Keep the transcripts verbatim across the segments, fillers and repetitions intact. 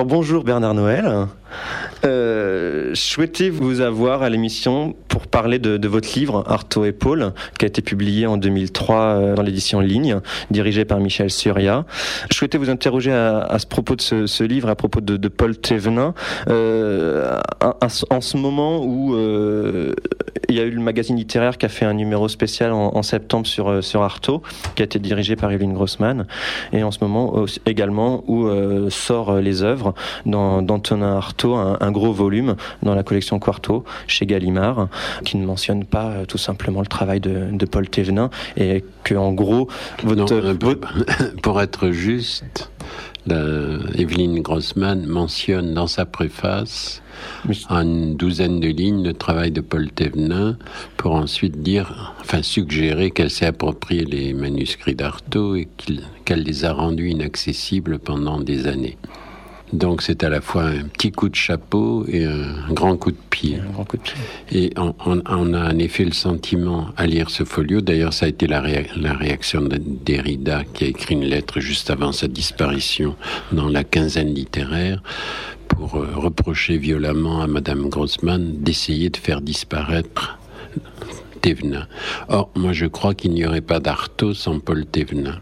Alors bonjour Bernard Noël. Euh, je souhaitais vous avoir à l'émission pour parler de, de votre livre Artaud et Paul, qui a été publié en deux mille trois euh, dans l'édition Ligne, dirigé par Michel Surya. Je souhaitais vous interroger à, à ce propos de ce, ce livre, à propos de, de Paul Thévenin, euh, en, en ce moment où euh, il y a eu le magazine littéraire qui a fait un numéro spécial en, en septembre sur, sur Artaud, qui a été dirigé par Evelyne Grossman, et en ce moment également où euh, sort les œuvres dans, d'Antonin Artaud, un, un gros volume dans la collection Quarto chez Gallimard, qui ne mentionne pas euh, tout simplement le travail de, de Paul Thévenin, et que en gros votre, non, votre... pour être juste, la, Evelyne Grossman mentionne dans sa préface Mais... en une douzaine de lignes le travail de Paul Thévenin, pour ensuite dire, enfin suggérer qu'elle s'est approprié les manuscrits d'Artaud et qu'il, qu'elle les a rendus inaccessibles pendant des années. Donc c'est à la fois un petit coup de chapeau et un grand coup de pied. Un grand coup de pied. Et on, on, on a en effet le sentiment à lire ce folio, d'ailleurs ça a été la, réa- la réaction de Derrida, qui a écrit une lettre juste avant sa disparition dans la quinzaine littéraire, pour euh, reprocher violemment à Madame Grossman d'essayer de faire disparaître Thévenin. Or, moi je crois qu'il n'y aurait pas d'Artaud sans Paul Thévenin.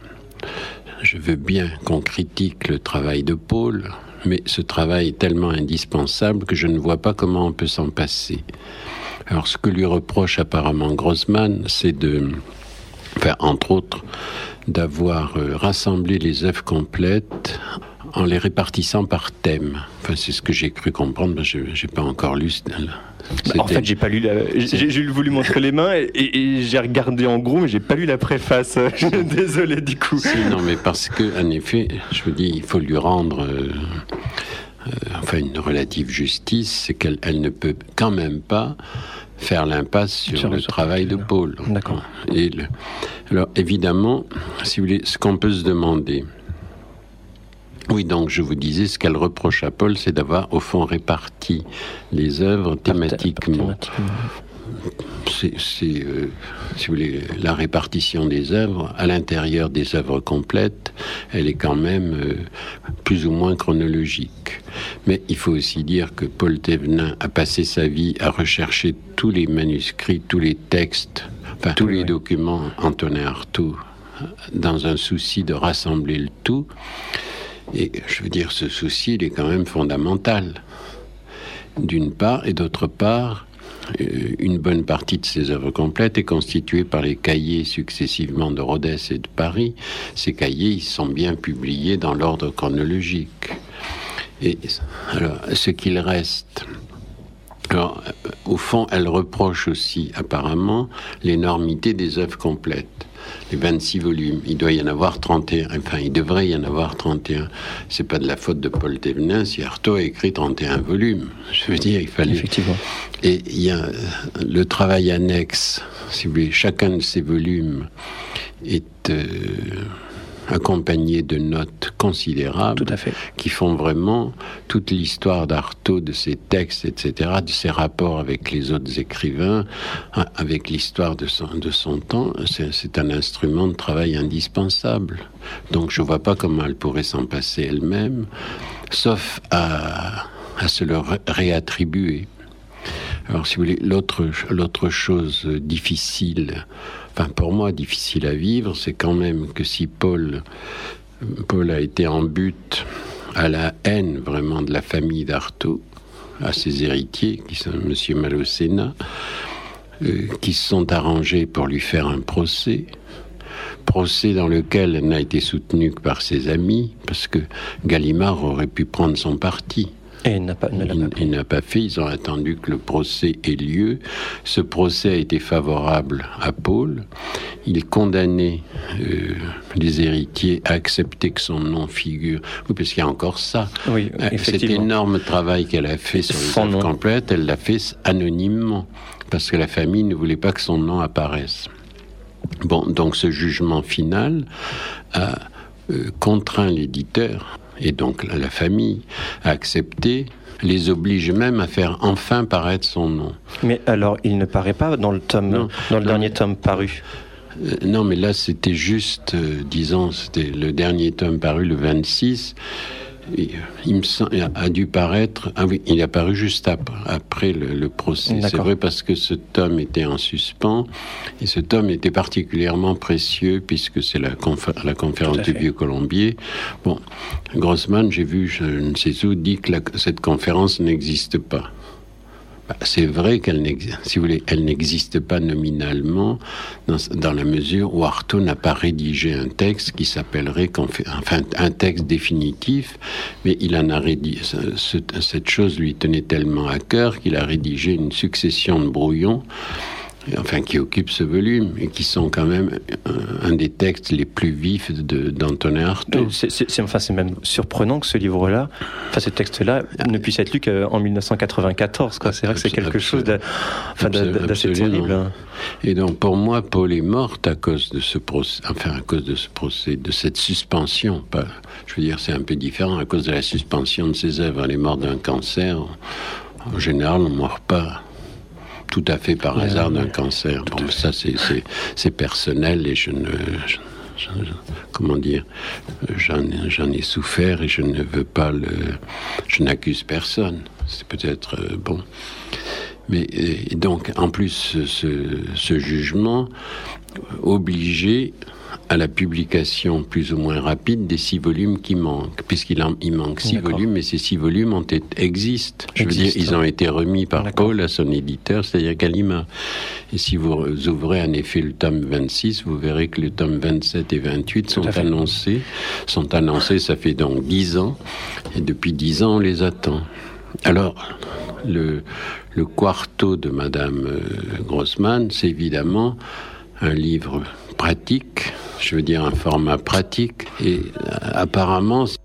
Je veux bien qu'on critique le travail de Paul, mais ce travail est tellement indispensable que je ne vois pas comment on peut s'en passer. Alors, ce que lui reproche apparemment Grossman, c'est de, enfin, entre autres, d'avoir euh, rassemblé les œuvres complètes en les répartissant par thème. Enfin, c'est ce que j'ai cru comprendre, mais je n'ai pas encore lu. Bah, en fait, j'ai pas lu. La... J'ai, j'ai voulu montrer les mains et, et, et j'ai regardé en gros, mais j'ai pas lu la préface. Désolé du coup. Si, non, mais parce que, en effet, je vous dis, il faut lui rendre, euh, euh, enfin, une relative justice, c'est qu'elle elle ne peut quand même pas faire l'impasse sur, sur le, le travail de Paul. D'accord. Et le... Alors, évidemment, si vous voulez, ce qu'on peut se demander. Oui, donc je vous disais, ce qu'elle reproche à Paul, c'est d'avoir au fond réparti les œuvres thématiquement. C'est, c'est euh, si vous voulez, la répartition des œuvres à l'intérieur des œuvres complètes, elle est quand même euh, plus ou moins chronologique. Mais il faut aussi dire que Paul Thévenin a passé sa vie à rechercher tous les manuscrits, tous les textes, enfin tous les oui. documents Antonin Artaud, dans un souci de rassembler le tout. Et je veux dire, ce souci, il est quand même fondamental, d'une part, et d'autre part, une bonne partie de ces œuvres complètes est constituée par les cahiers successivement de Rodez et de Paris. Ces cahiers, ils sont bien publiés dans l'ordre chronologique. Et alors, ce qu'il reste... Alors, au fond, elle reproche aussi, apparemment, l'énormité des œuvres complètes. Les vingt-six volumes, il doit y en avoir trente et un, enfin, il devrait y en avoir trente et un. C'est pas de la faute de Paul Thévenin si Artaud a écrit trente et un volumes. Je veux dire, il fallait... Effectivement. Et il y a le travail annexe, si vous voulez, chacun de ces volumes est... Euh... accompagné de notes considérables. Tout à fait. Qui font vraiment toute l'histoire d'Artaud, de ses textes, et cetera, de ses rapports avec les autres écrivains, avec l'histoire de son, de son temps. C'est, c'est un instrument de travail indispensable. Donc je ne vois pas comment elle pourrait s'en passer elle-même, sauf à, à se le ré- réattribuer. Alors, si vous voulez, l'autre, l'autre chose difficile, enfin pour moi difficile à vivre, c'est quand même que si Paul, Paul a été en butte à la haine vraiment de la famille d'Artaud, à ses héritiers, qui sont Monsieur Malocena, euh, qui se sont arrangés pour lui faire un procès, procès dans lequel elle n'a été soutenue que par ses amis, parce que Gallimard aurait pu prendre son parti. Et il n'a pas, ne l'a il, pas fait. il n'a pas fait, ils ont attendu que le procès ait lieu. Ce procès a été favorable à Paul. Il condamnait euh, les héritiers à accepter que son nom figure. Oui, parce qu'il y a encore ça. Oui, euh, cet énorme travail qu'elle a fait sur les œuvres complètes, elle l'a fait anonymement, parce que la famille ne voulait pas que son nom apparaisse. Bon, donc ce jugement final a euh, contraint l'éditeur, et donc la famille, à accepter, les oblige même à faire enfin paraître son nom. Mais alors, il ne paraît pas dans le tome, non, dans le non, dernier tome paru. Euh, non, mais là, c'était juste, euh, disons, c'était le dernier tome paru, le vingt-six. il me semble, a dû paraître. Ah oui, il est apparu juste après, après le, le procès. D'accord. C'est vrai parce que ce tome était en suspens et ce tome était particulièrement précieux puisque c'est la, confé- la conférence du Vieux-Colombier. Bon, Grossman, j'ai vu, je ne sais où, dit que la, cette conférence n'existe pas. C'est vrai qu'elle n'existe, si vous voulez, elle n'existe pas nominalement dans, dans la mesure où Artaud n'a pas rédigé un texte qui s'appellerait, enfin, un texte définitif, mais il en a rédigé, ce, cette chose lui tenait tellement à cœur qu'il a rédigé une succession de brouillons, enfin, qui occupent ce volume et qui sont quand même un, un des textes les plus vifs de, d'Antonin Artaud. C'est, c'est, c'est, enfin, c'est même surprenant que ce livre-là, enfin, ce texte-là, ne puisse être lu qu'en dix-neuf cent quatre-vingt-quatorze. Quoi. C'est vrai que c'est quelque chose de, enfin, d'assez terrible. Et donc, pour moi, Paul est morte à cause de ce procès, enfin, à cause de ce procès, de cette suspension. Pas, je veux dire, c'est un peu différent, à cause de la suspension de ses œuvres. Elle est morte d'un cancer. En général, on ne meurt pas tout à fait par hasard d'un cancer. Bon, ça, c'est, c'est, c'est personnel et je ne... Je, je, je, comment dire, j'en, j'en ai souffert et je ne veux pas le... Je n'accuse personne. C'est peut-être... Euh, bon. Mais et donc, en plus, ce, ce jugement obligeait à la publication plus ou moins rapide des six volumes qui manquent, puisqu'il en, il manque six D'accord. volumes, et ces six volumes ont été, existent. Je Existe, veux dire, ils ont été remis par D'accord. Paul à son éditeur, c'est-à-dire Gallimard. Et si vous ouvrez en effet le tome vingt-six, vous verrez que le tome vingt-sept et vingt-huit sont annoncés. Sont annoncés, ça fait donc dix ans, et depuis dix ans, on les attend. Alors, le, le quarto de Madame euh, Grossman, c'est évidemment un livre pratique, je veux dire un format pratique, et euh, apparemment c'est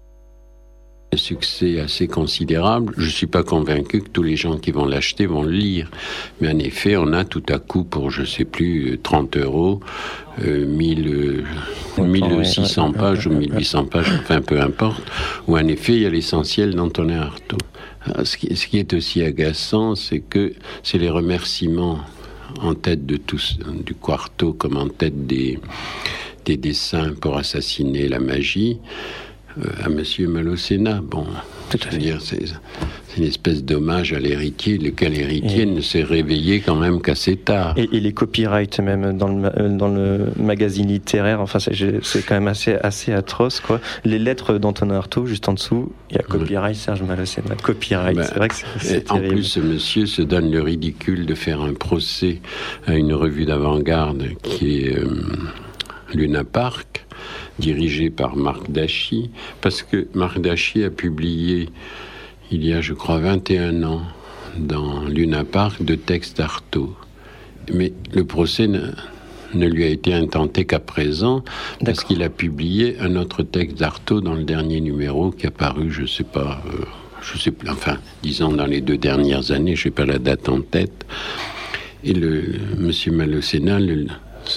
un succès assez considérable. Je ne suis pas convaincu que tous les gens qui vont l'acheter vont le lire, mais en effet on a tout à coup pour je ne sais plus trente euros, euh, mille six cents pages ou mille huit cents pages, enfin peu importe, où en effet il y a l'essentiel d'Antonin Artaud. Ce qui, ce qui est aussi agaçant, c'est que c'est les remerciements en tête de tous, du quarto comme en tête des, des dessins pour assassiner la magie, euh, à Monsieur Malocena. Bon, je veux dire, c'est, c'est une espèce d'hommage à l'héritier, lequel héritier et ne s'est réveillé quand même qu'assez tard. Et, et les copyrights même dans le, dans le magazine littéraire, enfin c'est, c'est quand même assez, assez atroce, quoi. Les lettres d'Antonin Artaud, juste en dessous, il y a copyright Serge Malocena. Copyright, ben, c'est vrai que c'est, c'est en terrible. plus, ce monsieur se donne le ridicule de faire un procès à une revue d'avant-garde qui est euh, Luna Park, dirigée par Marc Dachy, parce que Marc Dachy a publié il y a, je crois, vingt et un ans, dans Luna Park, de textes d'Artaud. Mais le procès ne, ne lui a été intenté qu'à présent, parce D'accord. qu'il a publié un autre texte d'Artaud dans le dernier numéro, qui a paru, je ne sais pas, euh, je sais plus, enfin, disons dans les deux dernières années, je n'ai pas la date en tête. Et le monsieur Malocena, le,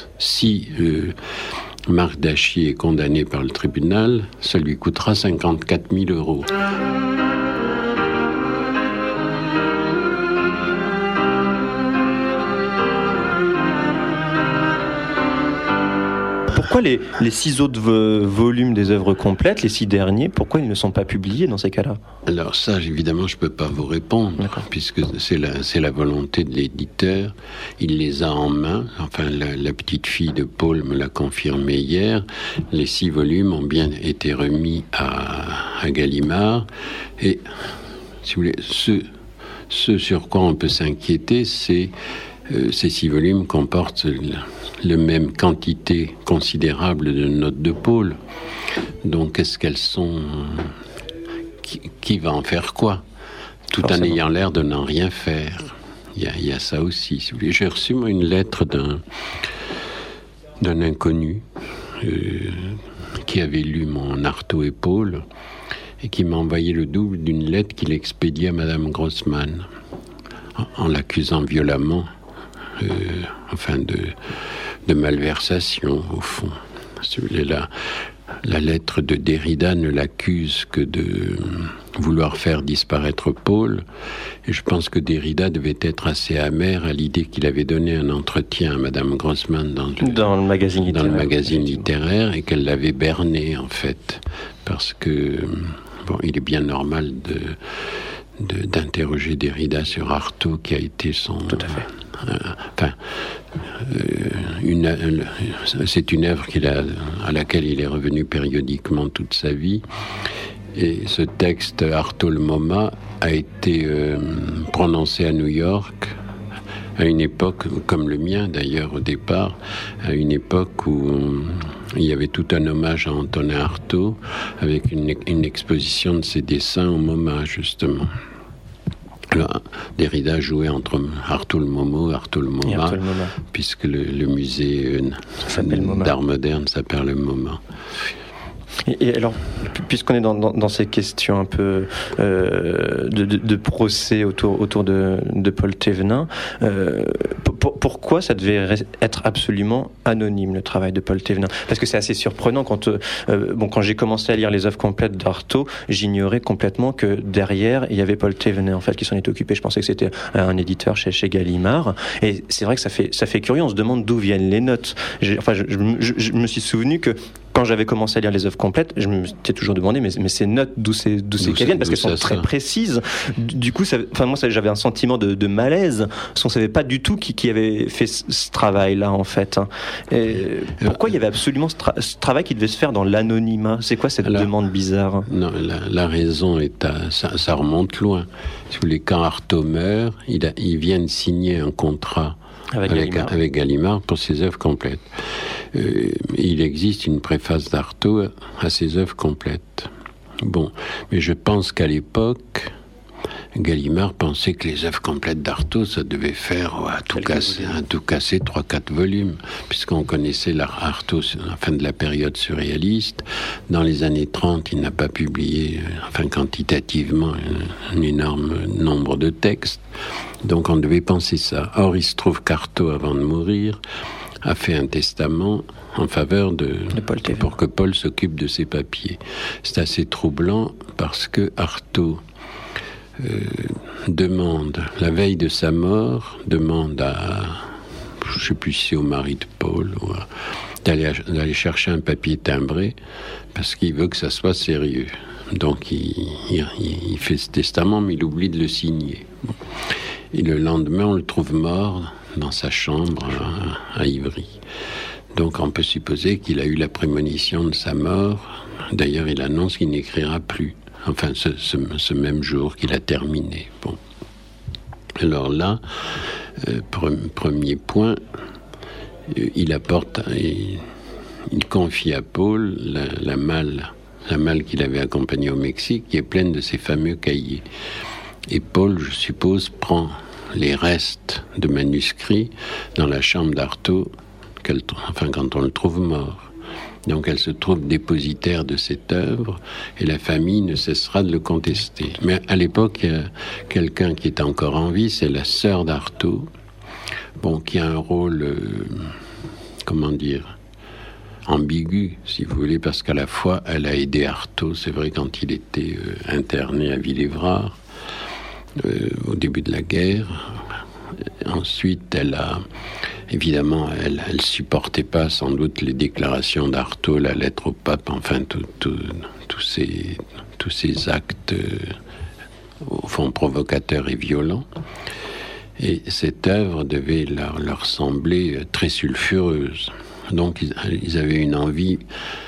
si euh, Marc Dachy est condamné par le tribunal, ça lui coûtera cinquante-quatre mille euros. Pourquoi les, les six autres vo- volumes des œuvres complètes, les six derniers, pourquoi ils ne sont pas publiés dans ces cas-là ? Alors ça, évidemment, je ne peux pas vous répondre, D'accord. puisque c'est la, c'est la volonté de l'éditeur. Il les a en main. Enfin, la, la petite fille de Paul me l'a confirmé hier. Les six volumes ont bien été remis à, à Gallimard. Et, si vous voulez, ce, ce sur quoi on peut s'inquiéter, c'est euh, ces six volumes comportent le, le même quantité considérable de notes de Paul. Donc, est-ce qu'elles sont... Qui, qui va en faire quoi ? Tout Forcément. En ayant l'air de n'en rien faire. Il y a, il y a ça aussi. Si vous voulez. J'ai reçu, moi, une lettre d'un, d'un inconnu euh, qui avait lu mon Artaud et Paul et qui m'a envoyé le double d'une lettre qu'il expédiait à Madame Grossman en, en l'accusant violemment euh, enfin de, de malversation, au fond. Si vous voulez, là... La lettre de Derrida ne l'accuse que de vouloir faire disparaître Paul. Et je pense que Derrida devait être assez amer à l'idée qu'il avait donné un entretien à Madame Grossman dans le, dans le magazine littéraire, dans le magazine littéraire et qu'elle l'avait berné, en fait. Parce que, Bon, il est bien normal de, de, d'interroger Derrida sur Artaud, qui a été son... Tout à fait. Euh, enfin, euh, une, euh, c'est une œuvre qu'il a, à laquelle il est revenu périodiquement toute sa vie. Et ce texte, Artaud le MoMA, a été euh, prononcé à New York, à une époque, comme le mien d'ailleurs au départ, à une époque où euh, il y avait tout un hommage à Antonin Artaud, avec une, une exposition de ses dessins au MoMA, justement. Alors, Derrida jouait entre Artaud le Momo, Artaud le MoMA, Artaud le MoMA. puisque le, le musée euh, d'art moderne s'appelle le MoMA. Et, et alors, puisqu'on est dans, dans, dans ces questions un peu euh, de, de, de procès autour, autour de, de Paul Thévenin, euh, pour, pourquoi ça devait être absolument anonyme, le travail de Paul Thévenin ? Parce que c'est assez surprenant. Quand, euh, bon, quand j'ai commencé à lire les œuvres complètes d'Artaud, j'ignorais complètement que derrière, il y avait Paul Thévenin, en fait, qui s'en était occupé. Je pensais que c'était un éditeur chez, chez Gallimard. Et c'est vrai que ça fait, ça fait curieux. On se demande d'où viennent les notes. J'ai, enfin, je, je, je me suis souvenu que quand j'avais commencé à lire les œuvres complètes, je me suis toujours demandé, mais, mais ces notes, d'où c'est, d'où c'est qu'elles viennent, parce qu'elles sont très précises. Du coup, ça, enfin, moi, ça, j'avais un sentiment de, de malaise, parce qu'on ne savait pas du tout qui, qui avait fait ce, ce travail-là, en fait. Et pourquoi il y avait absolument ce, tra- ce travail qui devait se faire dans l'anonymat ? C'est quoi cette Alors, demande bizarre ? Non, la, la raison est à, ça, ça remonte loin. Si vous voulez, quand Artaud meurt, il, a, il vient de signer un contrat Avec, avec, Gallimard. avec Gallimard pour ses œuvres complètes. Euh, il existe une préface d'Artaud à ses œuvres complètes. Bon, mais je pense qu'à l'époque, Gallimard pensait que les œuvres complètes d'Artaud, ça devait faire ouais, à, tout casser, à tout casser trois quatre volumes, puisqu'on connaissait l'Artaud à la fin de la période surréaliste. Dans les années trente, il n'a pas publié, enfin quantitativement, un, un énorme nombre de textes. Donc on devait penser ça. Or, il se trouve qu'Artaud, avant de mourir, a fait un testament en faveur de, de Paul pour que Paul s'occupe de ses papiers. C'est assez troublant parce que Artaud euh, demande, la veille de sa mort, demande à, je ne sais plus si c'est au mari de Paul, ou à, d'aller, d'aller chercher un papier timbré parce qu'il veut que ça soit sérieux. Donc il, il, il fait ce testament, mais il oublie de le signer. Bon. Et le lendemain, on le trouve mort dans sa chambre à, à Ivry. Donc on peut supposer qu'il a eu la prémonition de sa mort. D'ailleurs, il annonce qu'il n'écrira plus. Enfin, ce, ce, ce même jour qu'il a terminé. Bon. Alors là, euh, pre- premier point, euh, il apporte, il, il confie à Paul la, la malle, la malle qu'il avait accompagnée au Mexique, qui est pleine de ces fameux cahiers. Et Paul, je suppose, prend les restes de manuscrits dans la chambre d'Artaud, enfin quand on le trouve mort. Donc elle se trouve dépositaire de cette œuvre et la famille ne cessera de le contester. Mais à l'époque, il y a quelqu'un qui est encore en vie, c'est la sœur d'Artaud, bon, qui a un rôle, euh, comment dire, ambigu, si vous voulez, parce qu'à la fois, elle a aidé Artaud, c'est vrai, quand il était euh, interné à Villévrard, euh, au début de la guerre. Ensuite, elle a, évidemment, elle ne supportait pas sans doute les déclarations d'Artaud, la lettre au pape, enfin, tous tout, tout ces, tous ces actes, euh, au fond, provocateurs et violents. Et cette œuvre devait leur, leur sembler très sulfureuse. Donc, ils, ils avaient une envie,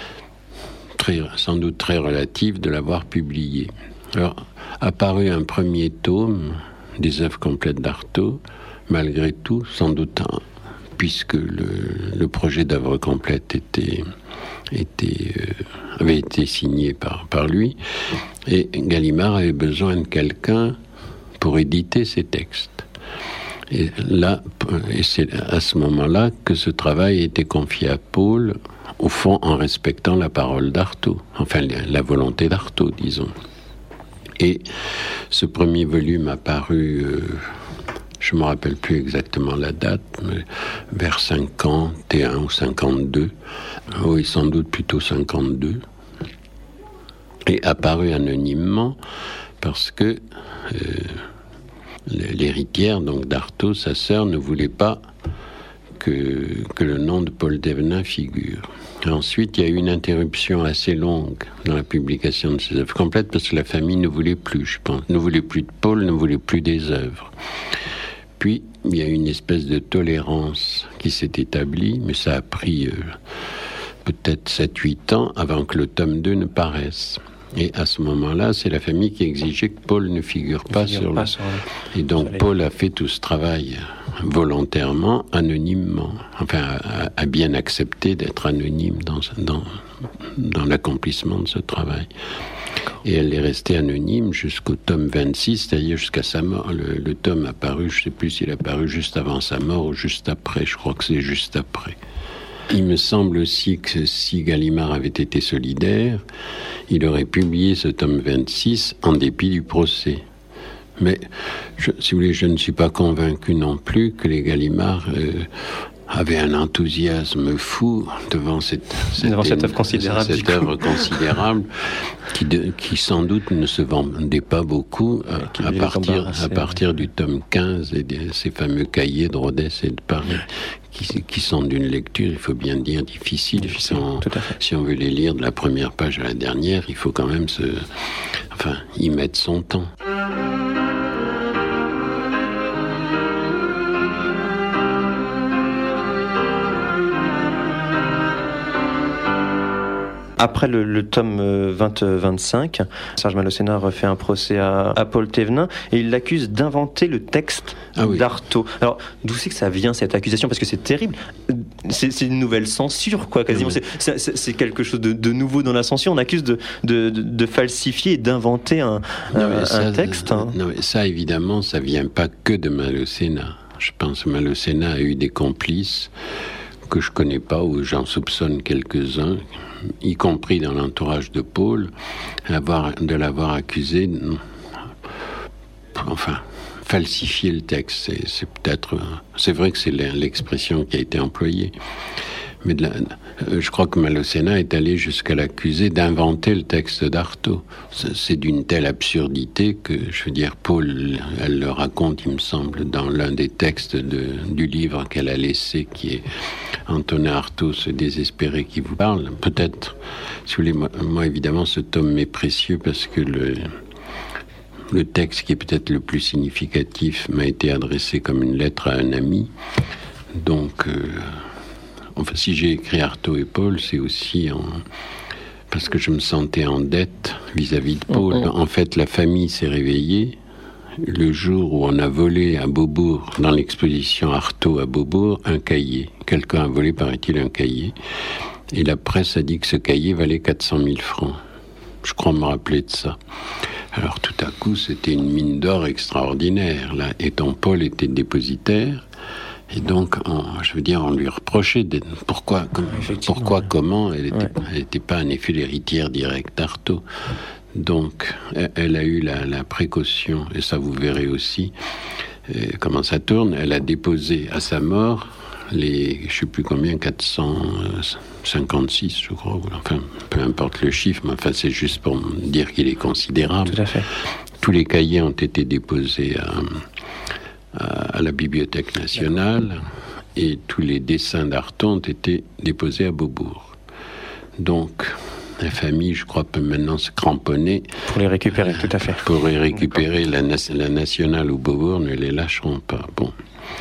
très, sans doute très relative, de l'avoir publiée. Alors, apparu un premier tome des œuvres complètes d'Artaud, malgré tout, sans doute, puisque le, le projet d'œuvre complète était, était, euh, avait été signé par, par lui, et Gallimard avait besoin de quelqu'un pour éditer ses textes. Et là, et c'est à ce moment-là que ce travail était confié à Paul, au fond en respectant la parole d'Artaud, enfin la volonté d'Artaud, disons. Et ce premier volume a paru, euh, je ne me rappelle plus exactement la date, mais vers cinquante et un ou cinquante-deux, oui, sans doute plutôt cinquante-deux, et apparu anonymement parce que euh, l'héritière donc d'Artaud, sa sœur, ne voulait pas que, que le nom de Paul Thévenin figure. Ensuite, il y a eu une interruption assez longue dans la publication de ces œuvres complètes parce que la famille ne voulait plus, je pense, ne voulait plus de Paul, ne voulait plus des œuvres. Puis, il y a une espèce de tolérance qui s'est établie, mais ça a pris euh, peut-être sept huit ans avant que le tome deux ne paraisse. Et à ce moment-là, c'est la famille qui exigeait que Paul ne figure pas figure sur pas le... Sur... Et donc, Paul a fait tout ce travail volontairement, anonymement. Enfin, a, a bien accepté d'être anonyme dans, dans, dans l'accomplissement de ce travail. Et elle est restée anonyme jusqu'au tome vingt-six, c'est-à-dire jusqu'à sa mort. Le, le tome a paru, je ne sais plus s'il a paru juste avant sa mort ou juste après. Je crois que c'est juste après. Il me semble aussi que si Gallimard avait été solidaire, il aurait publié ce tome vingt-six en dépit du procès. Mais, je, si vous voulez, je ne suis pas convaincu non plus que les Gallimard euh, avaient un enthousiasme fou devant cette, cette, devant cette œuvre considérable, cette œuvre considérable qui, de, qui sans doute ne se vendait pas beaucoup euh, à, partir, à partir du tome quinze et de ces fameux cahiers de Rodez et de Paris. Qui, qui sont d'une lecture, il faut bien dire, difficile. difficile si, on, si on veut les lire de la première page à la dernière, il faut quand même se, enfin, y mettre son temps. Après le, le tome vingt vingt-cinq, Serge Malocena refait un procès à, à Paul Thévenin et il l'accuse d'inventer le texte ah oui. d'Artaud. Alors, d'où c'est que ça vient cette accusation ? Parce que c'est terrible. C'est, c'est une nouvelle censure, quoi, quasiment. Oui. C'est, c'est, c'est quelque chose de, de nouveau dans la censure. On accuse de, de, de, de falsifier et d'inventer un, non, un, ça, un texte. Hein. Non, mais ça, évidemment, ça vient pas que de Malocena. Je pense que Malocena a eu des complices que je connais pas, ou j'en soupçonne quelques-uns, y compris dans l'entourage de Paul, avoir, de l'avoir accusé, enfin, falsifier le texte. C'est, c'est peut-être, c'est vrai que c'est l'expression qui a été employée. Mais de la, je crois que Malocena est allé jusqu'à l'accuser d'inventer le texte d'Artaud. C'est d'une telle absurdité que, je veux dire, Paul, elle le raconte, il me semble, dans l'un des textes de, du livre qu'elle a laissé, qui est Antonin Artaud, ce désespéré qui vous parle. Peut-être, si vous voulez, moi, moi évidemment, ce tome m'est précieux parce que le, le texte qui est peut-être le plus significatif m'a été adressé comme une lettre à un ami. Donc... Euh, Enfin, si j'ai écrit Artaud et Paul, c'est aussi en... parce que je me sentais en dette vis-à-vis de Paul. Mm-hmm. En fait, la famille s'est réveillée le jour où on a volé à Beaubourg, dans l'exposition Artaud à Beaubourg, un cahier. Quelqu'un a volé, paraît-il, un cahier. Et la presse a dit que ce cahier valait quatre cent mille francs. Je crois me rappeler de ça. Alors, tout à coup, c'était une mine d'or extraordinaire, là. Et ton Paul était dépositaire. Et donc, on, je veux dire, on lui reprochait de, pourquoi, comme, pourquoi, comment, elle n'était ouais. pas en effet l'héritière directe d'Artaud. Donc, elle, elle a eu la, la précaution, et ça vous verrez aussi euh, comment ça tourne. Elle a déposé à sa mort les, je ne sais plus combien, quatre cent cinquante-six, je crois. Enfin, peu importe le chiffre, mais enfin, c'est juste pour dire qu'il est considérable. Tout à fait. Tous les cahiers ont été déposés à... à la Bibliothèque nationale et tous les dessins d'Artaud ont été déposés à Beaubourg. Donc, la famille, je crois, peut maintenant se cramponner. Pour les récupérer, euh, tout à fait. Pour les récupérer, la, la nationale ou Beaubourg ne les lâcheront pas. Bon.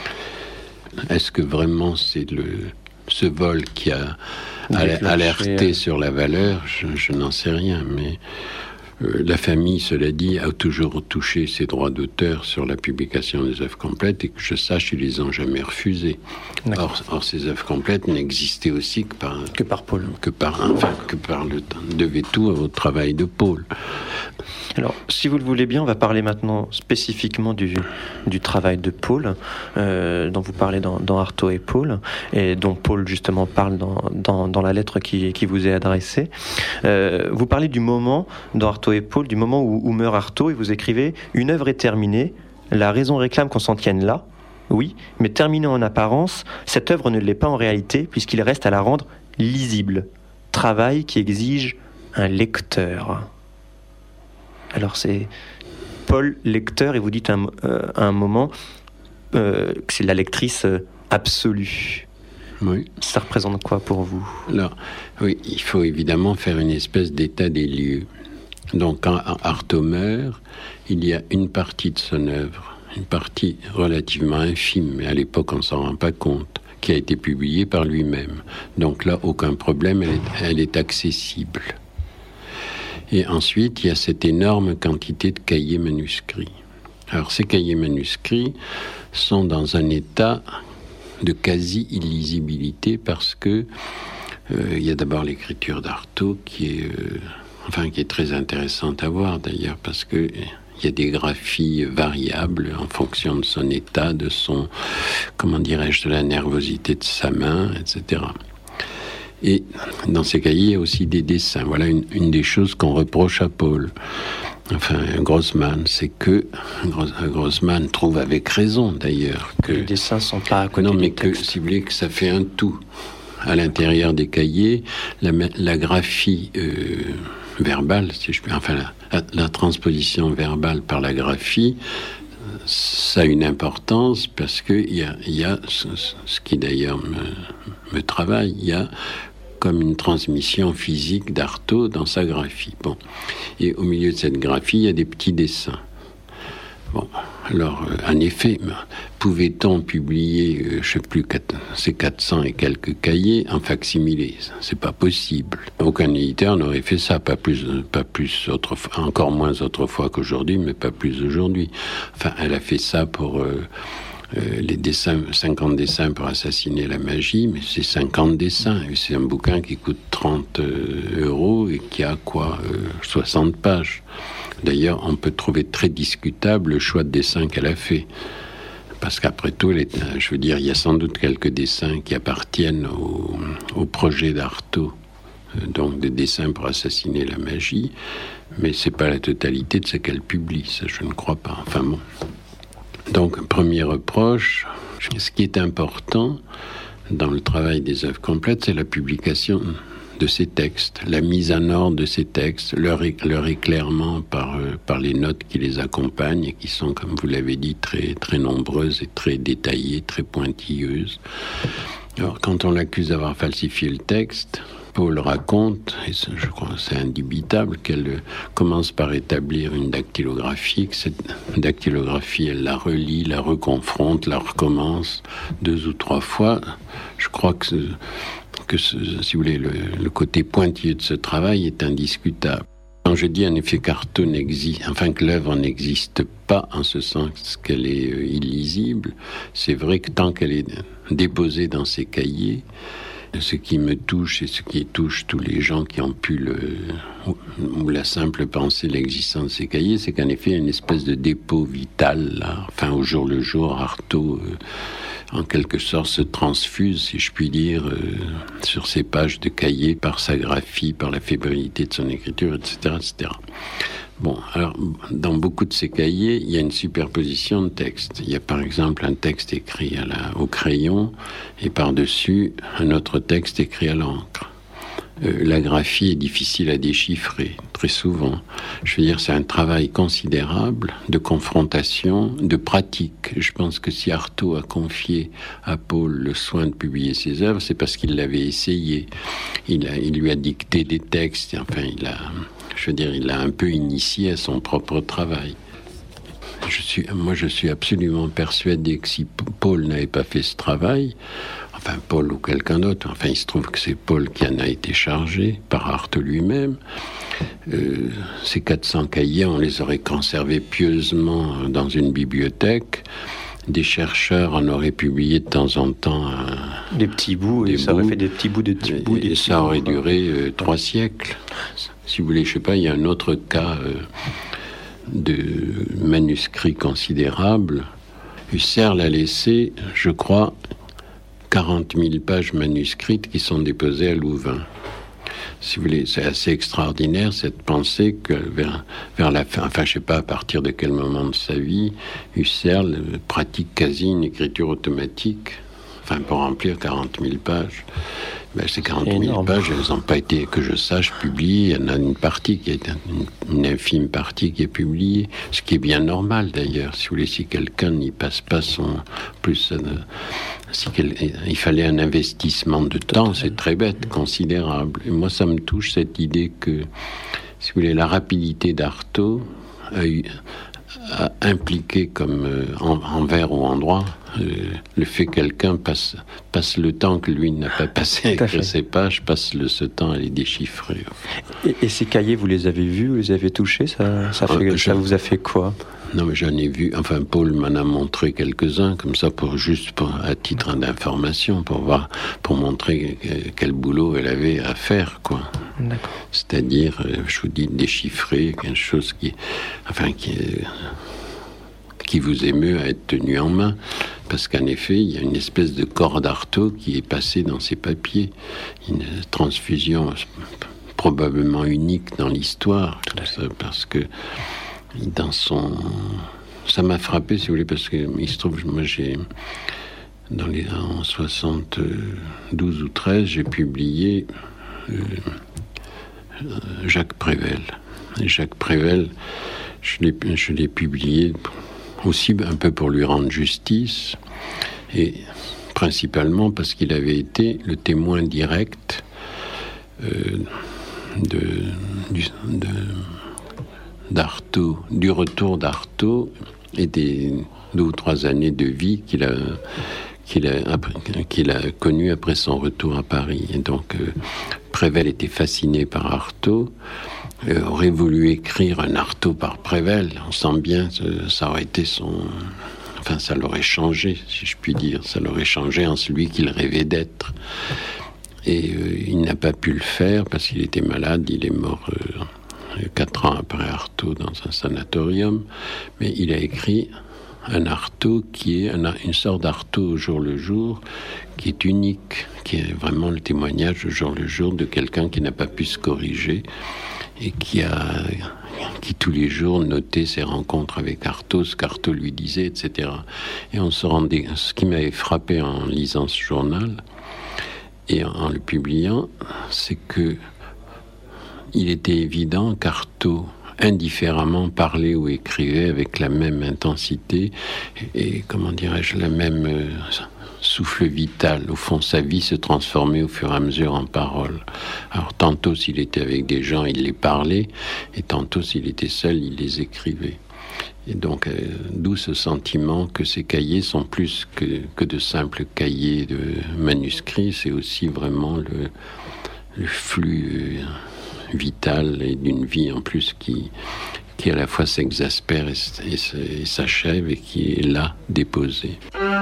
Est-ce que vraiment c'est le, ce vol qui a alerté sur la valeur ? Je, je n'en sais rien, mais... Euh, la famille, cela dit, a toujours touché ses droits d'auteur sur la publication des œuvres complètes et que je sache, ils les ont jamais refusés. Or, or, ces œuvres complètes n'existaient aussi que par... Que par Paul. Que par, enfin, que par le... devait tout au travail de Paul. Alors, si vous le voulez bien, on va parler maintenant spécifiquement du, du travail de Paul, euh, dont vous parlez dans, dans Artaud et Paul, et dont Paul justement parle dans, dans, dans la lettre qui, qui vous est adressée. Euh, vous parlez du moment dans Artaud et Paul, du moment où, où meurt Artaud, et vous écrivez « Une œuvre est terminée, la raison réclame qu'on s'en tienne là, oui, mais terminée en apparence, cette œuvre ne l'est pas en réalité, puisqu'il reste à la rendre lisible. Travail qui exige un lecteur. » Alors c'est Paul, lecteur, et vous dites à un, euh, à un moment euh, que c'est la lectrice absolue. Oui. Ça représente quoi pour vous? Alors, oui, il faut évidemment faire une espèce d'état des lieux. Donc, quand Artaud meurt, il y a une partie de son œuvre, une partie relativement infime, mais à l'époque on ne s'en rend pas compte, qui a été publiée par lui-même. Donc là, aucun problème, elle est, elle est accessible. Et ensuite, il y a cette énorme quantité de cahiers manuscrits. Alors, ces cahiers manuscrits sont dans un état de quasi-illisibilité parce que euh, il y a d'abord l'écriture d'Artaud qui est, euh, enfin, qui est très intéressante à voir d'ailleurs parce que il y a des graphies variables en fonction de son état, de son, comment dirais-je, de la nervosité de sa main, et cetera. Et dans ces cahiers, il y a aussi des dessins. Voilà une, une des choses qu'on reproche à Paul. Enfin, Grossman, c'est que Grossman trouve avec raison d'ailleurs que les dessins ne sont pas à côté non, mais du que texte. si vous voulez que ça fait un tout à l'intérieur des cahiers, la, la graphie euh, verbale, si je puis, enfin la, la transposition verbale par la graphie, ça a une importance parce que il y a, y a ce, ce qui d'ailleurs me, me travaille, il y a comme une transmission physique d'Artaud dans sa graphie. Bon. Et au milieu de cette graphie, il y a des petits dessins. Bon, alors, euh, en effet, pouvait-on publier, euh, je ne sais plus, quatre, ces quatre cents et quelques cahiers en facsimilé? C'est pas possible. Aucun éditeur n'aurait fait ça, pas plus, pas plus autrefois, encore moins autrefois qu'aujourd'hui, mais pas plus aujourd'hui. Enfin, elle a fait ça pour... Euh, Euh, les dessins, cinquante dessins pour assassiner la magie, mais c'est cinquante dessins. Et c'est un bouquin qui coûte trente euros et qui a quoi euh, soixante pages. D'ailleurs, on peut trouver très discutable le choix de dessin qu'elle a fait. Parce qu'après tout, elle est, je veux dire, il y a sans doute quelques dessins qui appartiennent au, au projet d'Artaud. Euh, donc des dessins pour assassiner la magie, mais c'est pas la totalité de ce qu'elle publie, ça je ne crois pas. Enfin bon. Donc, premier reproche, ce qui est important dans le travail des œuvres complètes, c'est la publication de ces textes, la mise en ordre de ces textes, leur, leur éclairement par, euh, par les notes qui les accompagnent et qui sont, comme vous l'avez dit, très, très nombreuses et très détaillées, très pointilleuses. Alors, quand on l'accuse d'avoir falsifié le texte, Paul raconte, et je crois que c'est indubitable, qu'elle commence par établir une dactylographie, que cette dactylographie, elle la relit, la reconfronte, la recommence deux ou trois fois. Je crois que, ce, que ce, si vous voulez, le, le côté pointilleux de ce travail est indiscutable. Quand je dis en effet qu'Artaud n'existe, enfin que l'œuvre n'existe pas en ce sens qu'elle est euh, illisible, c'est vrai que tant qu'elle est déposée dans ses cahiers, ce qui me touche et ce qui touche tous les gens qui ont pu le, ou la simple pensée de l'existence de ces cahiers, c'est qu'en effet, il y a une espèce de dépôt vital, là. Enfin, au jour le jour, Artaud, euh, en quelque sorte, se transfuse, si je puis dire, euh, sur ces pages de cahiers par sa graphie, par la fébrilité de son écriture, et cetera, et cetera. Bon, alors, dans beaucoup de ces cahiers, il y a une superposition de textes. Il y a par exemple un texte écrit à la, au crayon et par-dessus un autre texte écrit à l'encre. Euh, la graphie est difficile à déchiffrer, très souvent. Je veux dire, c'est un travail considérable de confrontation, de pratique. Je pense que si Artaud a confié à Paul le soin de publier ses œuvres, c'est parce qu'il l'avait essayé. Il, a, il lui a dicté des textes, et enfin, il a... Je veux dire, il l'a un peu initié à son propre travail. Je suis, moi, je suis absolument persuadé que si Paul n'avait pas fait ce travail, enfin Paul ou quelqu'un d'autre, enfin il se trouve que c'est Paul qui en a été chargé par Artaud lui-même, euh, ces quatre cents cahiers, on les aurait conservés pieusement dans une bibliothèque. Des chercheurs en auraient publié de temps en temps un, des petits bouts, des et ça bouts, aurait fait des petits bouts, des petits bouts, et, des et petits ça bouts, aurait quoi. duré euh, trois siècles. Si vous voulez, je sais pas, il y a un autre cas euh, de manuscrit considérable. Husserl a laissé, je crois, quarante mille pages manuscrites qui sont déposées à Louvain. Si vous voulez, c'est assez extraordinaire cette pensée que vers, vers la fin, enfin je sais pas à partir de quel moment de sa vie, Husserl pratique quasi une écriture automatique, enfin pour remplir quarante mille pages. Ben, ces quarante mille pages, elles n'ont pas été, que je sache, publiées. Il y en a une partie qui est une, une infime partie qui est publiée, ce qui est bien normal d'ailleurs. Si vous voulez, si quelqu'un n'y passe pas son plus, euh, si quel, il fallait un investissement de temps, c'est très bête, considérable. Et moi, ça me touche cette idée que, si vous voulez, la rapidité d'Artaud a, eu, a impliqué comme euh, en, envers ou en droit euh, le fait que quelqu'un passe, passe le temps que lui n'a pas passé à écrire ses pages, passe le, ce temps à les déchiffrer. Et, et ces cahiers, vous les avez vus, vous les avez touchés, ça, ça, fait, ah, ça vous a fait quoi? Non, mais j'en ai vu, enfin Paul m'en a montré quelques-uns, comme ça, pour juste pour, à titre d'information, pour voir, pour montrer quel boulot elle avait à faire, quoi. D'accord. C'est-à-dire, je vous dis, déchiffrer quelque chose qui, enfin, qui, qui vous émeut à être tenu en main, parce qu'en effet, il y a une espèce de corps d'Artaud qui est passé dans ces papiers, une transfusion probablement unique dans l'histoire, tout ça, parce que dans son, ça m'a frappé, si vous voulez, parce que il se trouve, moi j'ai, dans les en soixante-douze ou treize, j'ai publié euh, Jacques Prévert. Et Jacques Prévert, je l'ai, je l'ai publié aussi un peu pour lui rendre justice, et principalement parce qu'il avait été le témoin direct euh, de, du, de d'Artaud, du retour d'Artaud et des deux ou trois années de vie qu'il a, qu'il a, qu'il a connu après son retour à Paris. Et donc, euh, Prévert était fasciné par Artaud, euh, aurait voulu écrire un Artaud par Prévert. On sent bien que ça aurait été son... Enfin, ça l'aurait changé, si je puis dire. Ça l'aurait changé en celui qu'il rêvait d'être. Et euh, il n'a pas pu le faire parce qu'il était malade, il est mort... Euh, quatre ans après Artaud dans un sanatorium, mais il a écrit un Artaud qui est un, une sorte d'Artaud au jour le jour, qui est unique, qui est vraiment le témoignage au jour le jour de quelqu'un qui n'a pas pu se corriger et qui a, qui tous les jours notait ses rencontres avec Artaud, ce qu'Artaud lui disait, et cetera. Et on se rendait, ce qui m'avait frappé en lisant ce journal et en, en le publiant, c'est que il était évident qu'Artaud, indifféremment, parlait ou écrivait avec la même intensité et, et comment dirais-je, la même euh, souffle vital. Au fond, sa vie se transformait au fur et à mesure en paroles. Alors, tantôt, s'il était avec des gens, il les parlait, et tantôt, s'il était seul, il les écrivait. Et donc, euh, d'où ce sentiment que ces cahiers sont plus que, que de simples cahiers de manuscrits, c'est aussi vraiment le, le flux... Euh, vitale et d'une vie en plus qui, qui à la fois s'exaspère et, et, et s'achève et qui est là, déposée.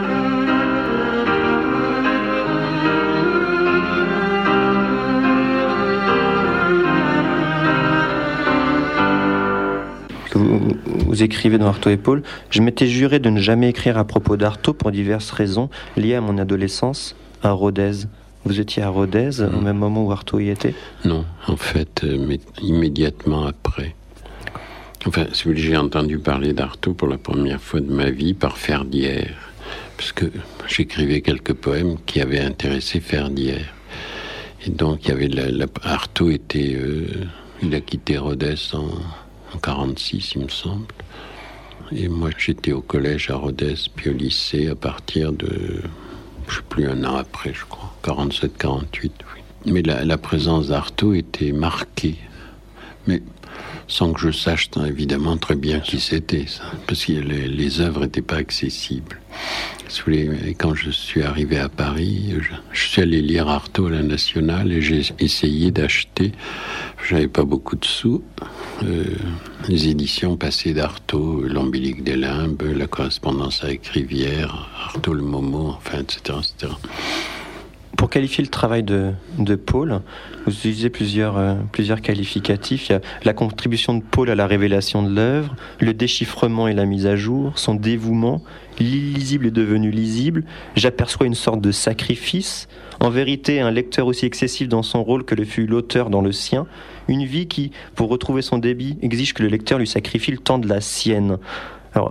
Vous, vous écrivez dans Artaud et Paul, je m'étais juré de ne jamais écrire à propos d'Artaud pour diverses raisons liées à mon adolescence à Rodez. Vous étiez à Rodez mmh. au même moment où Artaud y était? Non, en fait, euh, mais immédiatement après. Enfin, si vous voulez, j'ai entendu parler d'Artaud pour la première fois de ma vie par Ferdière, parce que j'écrivais quelques poèmes qui avaient intéressé Ferdière. Et donc, il y avait la, la, Artaud était, euh, il a quitté Rodez en, en quarante-six, il me semble. Et moi, j'étais au collège à Rodez, puis au lycée à partir de... je ne sais plus, un an après, je crois, quarante-sept quarante-huit, oui. Mais la, la présence d'Artaud était marquée, mais sans que je sache évidemment très bien qui c'était, ça, parce que les, les œuvres n'étaient pas accessibles. Et quand je suis arrivé à Paris, je, je suis allé lire Artaud à la Nationale et j'ai essayé d'acheter, j'avais pas beaucoup de sous, euh, les éditions passées d'Artaud, L'Ombilique des Limbes, La correspondance avec Rivière, Artaud le Momo, enfin, et cetera, et cetera. Pour qualifier le travail de, de Paul, vous utilisez plusieurs, euh, plusieurs qualificatifs. Il y a la contribution de Paul à la révélation de l'œuvre, le déchiffrement et la mise à jour, son dévouement, l'illisible est devenu lisible, j'aperçois une sorte de sacrifice, en vérité un lecteur aussi excessif dans son rôle que le fut l'auteur dans le sien, une vie qui, pour retrouver son débit, exige que le lecteur lui sacrifie le temps de la sienne. Alors,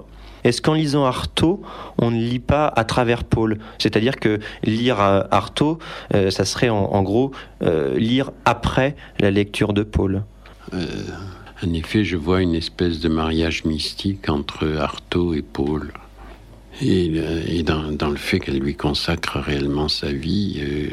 Est-ce qu'en lisant Artaud, on ne lit pas à travers Paul ? C'est-à-dire que lire Artaud, euh, ça serait en, en gros euh, lire après la lecture de Paul. Euh, en effet, je vois une espèce de mariage mystique entre Artaud et Paul. Et, et dans, dans le fait qu'elle lui consacre réellement sa vie, euh,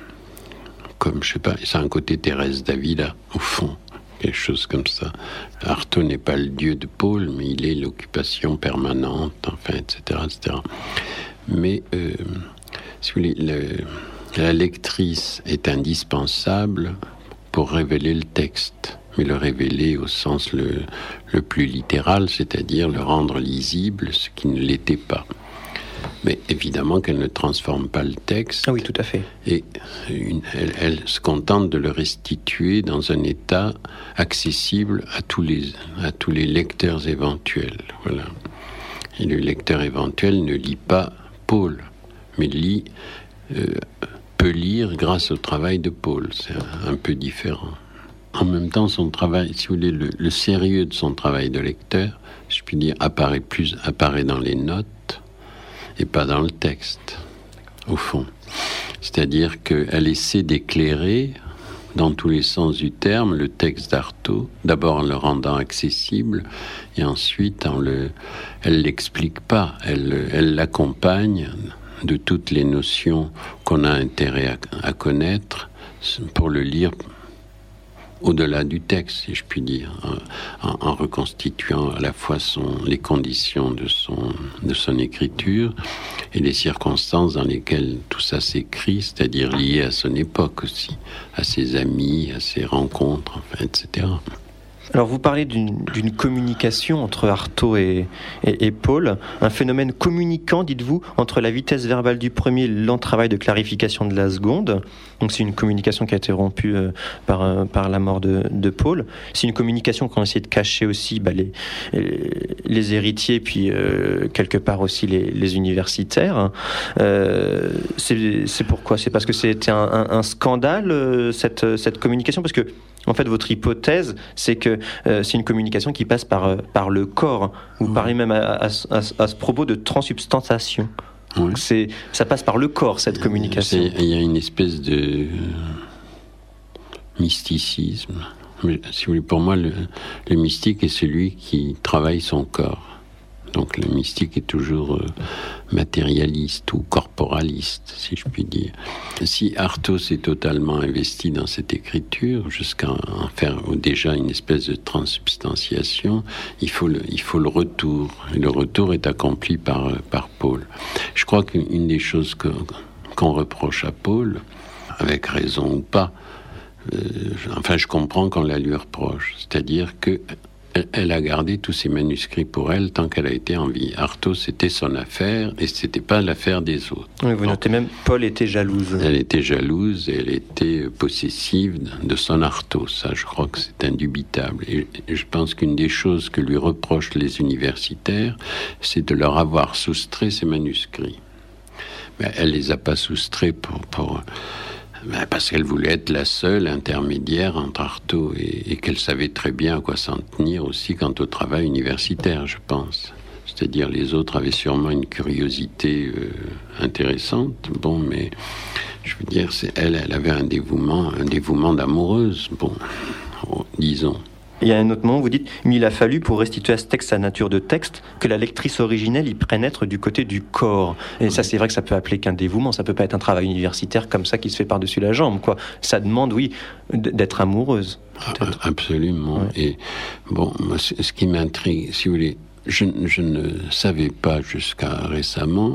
comme, je sais pas, c'est un côté Thérèse d'Avila, au fond, quelque chose comme ça. Artaud n'est pas le dieu de Paul, mais il est l'occupation permanente, enfin, et cetera, et cetera. Mais, euh, si vous voulez, le, la lectrice est indispensable pour révéler le texte, mais le révéler au sens le, le plus littéral, c'est-à-dire le rendre lisible, ce qui ne l'était pas. Mais évidemment qu'elle ne transforme pas le texte. Ah oui, tout à fait. Et une, elle, elle se contente de le restituer dans un état accessible à tous les, à tous les lecteurs éventuels. Voilà. Et le lecteur éventuel ne lit pas Paul, mais lit, euh, peut lire grâce au travail de Paul. C'est un, un peu différent. En même temps, son travail, si vous voulez, le, le sérieux de son travail de lecteur, je puis dire, apparaît plus, apparaît dans les notes et pas dans le texte, au fond. C'est-à-dire qu'elle essaie d'éclairer, dans tous les sens du terme, le texte d'Artaud, d'abord en le rendant accessible, et ensuite, en le, elle l'explique pas, elle, elle l'accompagne de toutes les notions qu'on a intérêt à, à connaître pour le lire au-delà du texte, si je puis dire, en, en reconstituant à la fois son, les conditions de son, de son écriture et les circonstances dans lesquelles tout ça s'écrit, c'est-à-dire liées à son époque aussi, à ses amis, à ses rencontres, enfin, et cetera. Alors vous parlez d'une, d'une communication entre Artaud et, et, et Paul, un phénomène communicant, dites-vous, entre la vitesse verbale du premier et le lent travail de clarification de la seconde. Donc c'est une communication qui a été rompue euh, par, euh, par la mort de, de Paul. C'est une communication qu'on a essayé de cacher aussi bah, les, les héritiers, puis euh, quelque part aussi les, les universitaires. Euh, c'est, c'est pourquoi ? C'est parce que c'était un, un, un scandale, euh, cette, cette communication ? Parce que en fait, votre hypothèse, c'est que euh, c'est une communication qui passe par, euh, par le corps. Vous mmh. parlez même à, à, à, à ce propos de transsubstantiation. Oui. C'est, ça passe par le corps, cette communication. Il y a une espèce de mysticisme. Mais, si vous voulez, pour moi, le, le mystique est celui qui travaille son corps. Donc le mystique est toujours euh, matérialiste ou corporaliste, si je puis dire. Si Artaud s'est totalement investi dans cette écriture, jusqu'à en faire déjà une espèce de transsubstantiation, il faut le, il faut le retour. Et le retour est accompli par, par Paul. Je crois qu'une des choses que, qu'on reproche à Paul, avec raison ou pas, euh, enfin je comprends qu'on la lui reproche, c'est-à-dire que elle a gardé tous ses manuscrits pour elle tant qu'elle a été en vie. Artaud, c'était son affaire et c'était pas l'affaire des autres. Oui, vous notez même, Paul était jalouse. Elle était jalouse et elle était possessive de son Artaud. Ça, je crois que c'est indubitable. Et je pense qu'une des choses que lui reprochent les universitaires, c'est de leur avoir soustrait ses manuscrits. Mais elle les a pas soustraits pour... pour Ben parce qu'elle voulait être la seule intermédiaire entre Artaud et, et qu'elle savait très bien à quoi s'en tenir aussi quant au travail universitaire, je pense. C'est-à-dire les autres avaient sûrement une curiosité euh, intéressante, bon, mais je veux dire, c'est, elle, elle avait un dévouement, un dévouement d'amoureuse, bon, oh, disons. Il y a un autre moment où vous dites « Mais il a fallu, pour restituer à ce texte sa nature de texte, que la lectrice originelle y prenne être du côté du corps. » Et ça, c'est vrai que ça peut appeler qu'un dévouement. Ça peut pas être un travail universitaire comme ça qui se fait par-dessus la jambe, quoi. Ça demande, oui, d'être amoureuse. Peut-être. Absolument. Ouais. Et bon, moi, ce qui m'intrigue, si vous voulez, je, je ne savais pas jusqu'à récemment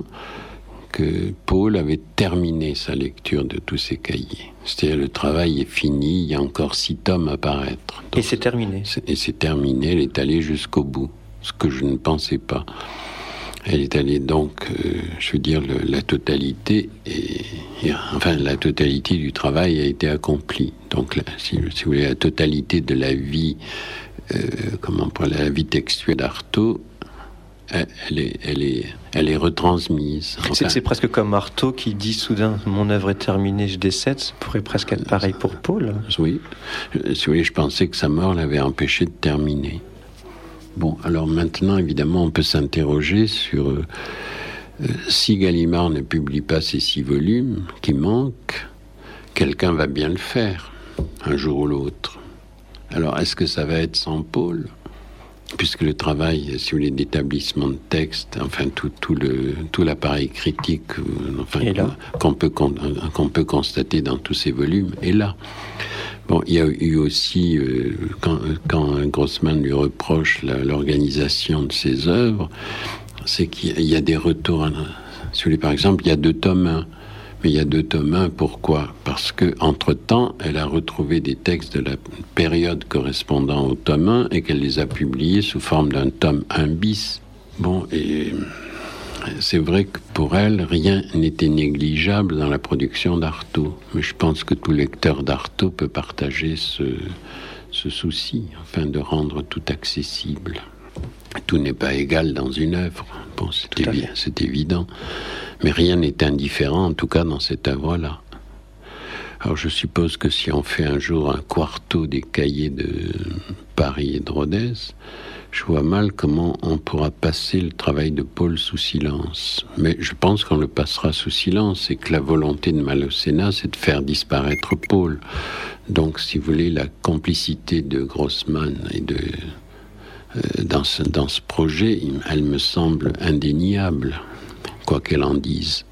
que Paul avait terminé sa lecture de tous ses cahiers. C'est-à-dire, le travail est fini, il y a encore six tomes à paraître. Donc, et c'est terminé. C'est, et c'est terminé, elle est allée jusqu'au bout, ce que je ne pensais pas. Elle est allée donc, euh, je veux dire, le, la totalité, et, et, enfin, la totalité du travail a été accomplie. Donc, la, si, si vous voulez, la totalité de la vie, euh, comment pour la vie textuelle d'Artaud, Elle est, elle, est, elle est retransmise. Enfin, c'est, c'est presque comme Artaud qui dit soudain « Mon œuvre est terminée, je décède ». Ça pourrait presque être pareil pour Paul. Oui. Si vous voulez, je pensais que sa mort l'avait empêché de terminer. Bon, alors maintenant, évidemment, on peut s'interroger sur euh, euh, si Gallimard ne publie pas ces six volumes qui manquent, quelqu'un va bien le faire, un jour ou l'autre. Alors, est-ce que ça va être sans Paul ? Puisque le travail, si vous voulez, d'établissement de texte, enfin tout, tout, le, tout l'appareil critique, euh, enfin, qu'on peut, qu'on peut constater dans tous ces volumes, est là. Bon, il y a eu aussi, euh, quand, quand Grossman lui reproche la, l'organisation de ses œuvres, c'est qu'il y a des retours. À, si vous voulez, par exemple, il y a deux tomes un. Mais il y a deux tomes un, pourquoi ? Parce que entre-temps, elle a retrouvé des textes de la période correspondant au tome un et qu'elle les a publiés sous forme d'un tome un bis. Bon, et c'est vrai que pour elle, rien n'était négligeable dans la production d'Artaud. Mais je pense que tout lecteur d'Artaud peut partager ce, ce souci, afin de rendre tout accessible. Tout n'est pas égal dans une œuvre. Bon, c'est, évi- c'est évident. Mais rien n'est indifférent, en tout cas dans cette œuvre-là. Alors je suppose que si on fait un jour un quarto des cahiers de Paris et de Rodez, je vois mal comment on pourra passer le travail de Paul sous silence. Mais je pense qu'on le passera sous silence et que la volonté de Malocena, c'est de faire disparaître Paul. Donc, si vous voulez, la complicité de Grossman et de... Euh, dans, ce, dans ce projet, elle me semble indéniable, quoi qu'elle en dise.